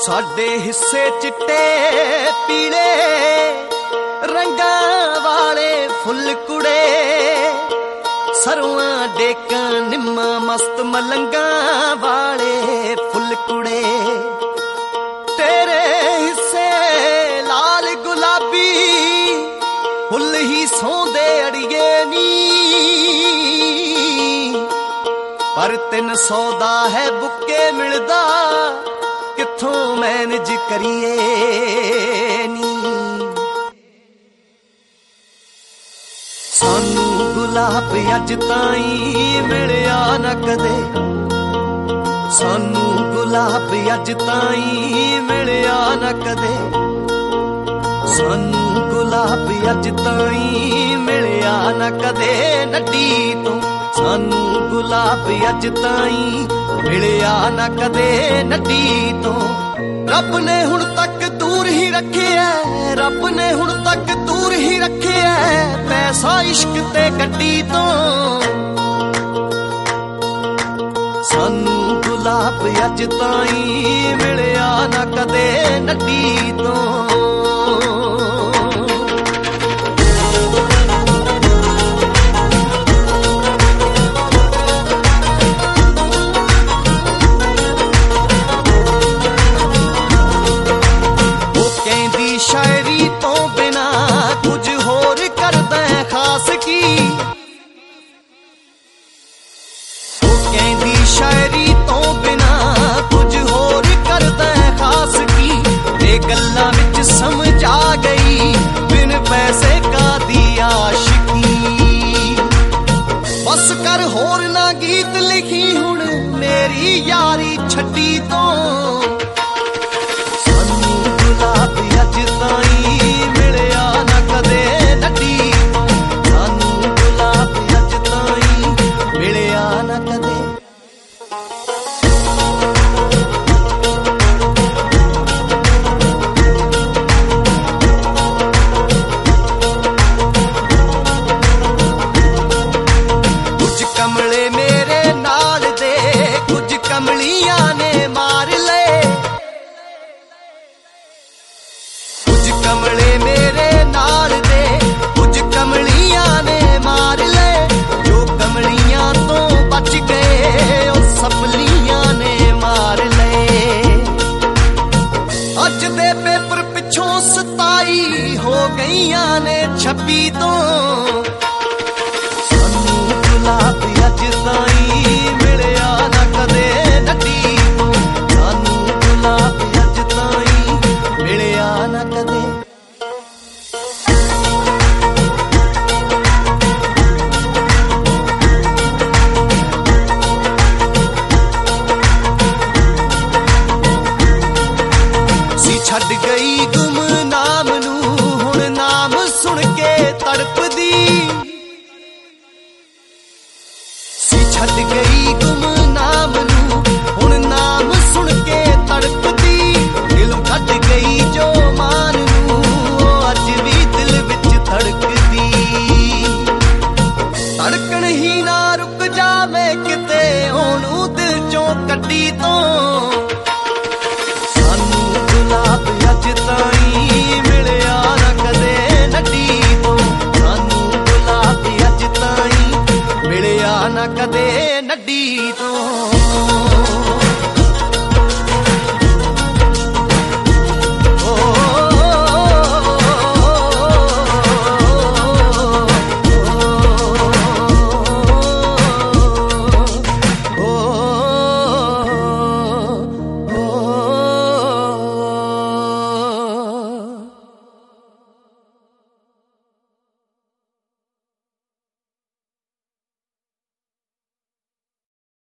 साडे हिस्से चिट्टे पीले रंगां वाले फुल कुड़े, सरवां डेकां निम्मा मस्त मलंगां वाले फुल कुड़े। तेरे हिस्से लाल गुलाबी फुल ही सौंदे अड़िए नी, पर 300 दा है बुके मिलदा किथों मैनेज करिए नी। सानू गुलाब अज ताईं मिलिया ना कदे, सानू गुलाब अज ताईं मिलिया ना कदे, सानू गुलाब अज ताईं मिलिया ना कदे नड्डी तों, सानू गुलाब अज ताईं मिलिया ना कदे नड्डी तों। रब ने हुण तक दूर ही रखे है, रब ने हुण तक दूर ही रखे है पैसा इश्क ते गड्डी तों। सानू गुलाब अज ताईं मिलिया ना कदे नड्डी तों। शायरी तो बिना कुछ होर करदा खास की, वो कहंदी शायरी तो बिना कुछ होर करदा खास की। ते गल्लां विच समझ आ गई बिन पैसे का दी आशिकी। बस कर होर ना गीत लिखी हुण मेरी यारी छड्डी तो। अज ताईं मिलिया ना कदे नड्डी तों, सानू गुलाब अज ताईं मिलिया ना कदे। कुछ कमले मेरे नाल दे कुछ कमलियां ने मार ले, कमले मेरे नाल दे कुछ कमलियां ने मार ले। जो कमलियां तो बच गए ओ सपलियां ने मार ले। अज दे पेपर पिछों 27 हो गईयां ने 26 तो। सानू गुलाब अज ताईं मिलिया ना कदे नड्डी तो, सानू गुलाब अज ताईं मिलिया ना कदे। छड़ गई गुमनाम नू हुण नाम सुन के तड़पदी, सी छड़ गई गुमनाम नू हुण नाम सुन के तड़पदी। दिलों छड़ गई जो मान नू अज भी दिल विच धड़कदी। धड़कन ही ना रुक जावे किते ओनू दिल चों कड्डी तो। गुलाब अज ताईं मिलिया ना कदे नड्डी तों, सानू गुलाब अज ताईं मिलिया ना कदे नड्डी तों।